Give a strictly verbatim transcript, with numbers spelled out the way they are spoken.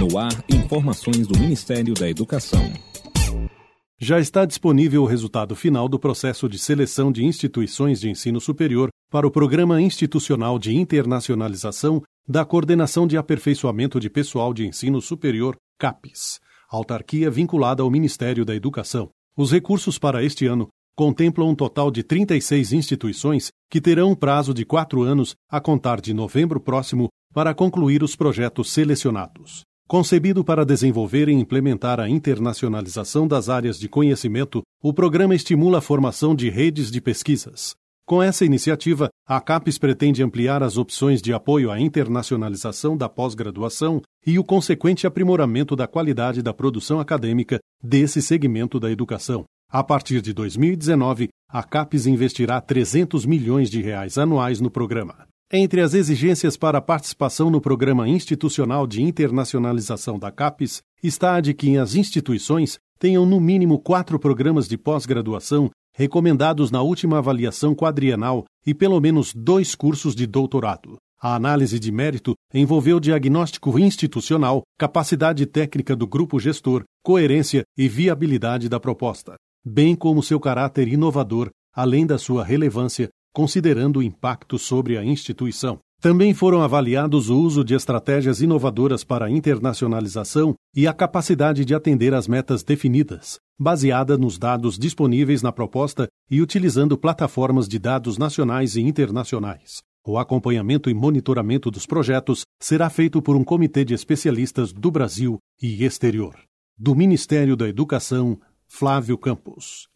No ar, informações do Ministério da Educação. Já está disponível o resultado final do processo de seleção de instituições de ensino superior para o Programa Institucional de Internacionalização da Coordenação de Aperfeiçoamento de Pessoal de Ensino Superior, CAPES, autarquia vinculada ao Ministério da Educação. Os recursos para este ano contemplam um total de trinta e seis instituições que terão um prazo de quatro anos a contar de novembro próximo para concluir os projetos selecionados. Concebido para desenvolver e implementar a internacionalização das áreas de conhecimento, o programa estimula a formação de redes de pesquisas. Com essa iniciativa, a CAPES pretende ampliar as opções de apoio à internacionalização da pós-graduação e o consequente aprimoramento da qualidade da produção acadêmica desse segmento da educação. A partir de dois mil e dezenove, a CAPES investirá trezentos milhões de reais anuais no programa. Entre as exigências para a participação no Programa Institucional de Internacionalização da CAPES está a de que as instituições tenham no mínimo quatro programas de pós-graduação recomendados na última avaliação quadrienal e pelo menos dois cursos de doutorado. A análise de mérito envolveu diagnóstico institucional, capacidade técnica do grupo gestor, coerência e viabilidade da proposta, bem como seu caráter inovador, além da sua relevância, considerando o impacto sobre a instituição. Também foram avaliados o uso de estratégias inovadoras para a internacionalização e a capacidade de atender às metas definidas, baseada nos dados disponíveis na proposta e utilizando plataformas de dados nacionais e internacionais. O acompanhamento e monitoramento dos projetos será feito por um comitê de especialistas do Brasil e exterior. Do Ministério da Educação, Flávio Campos.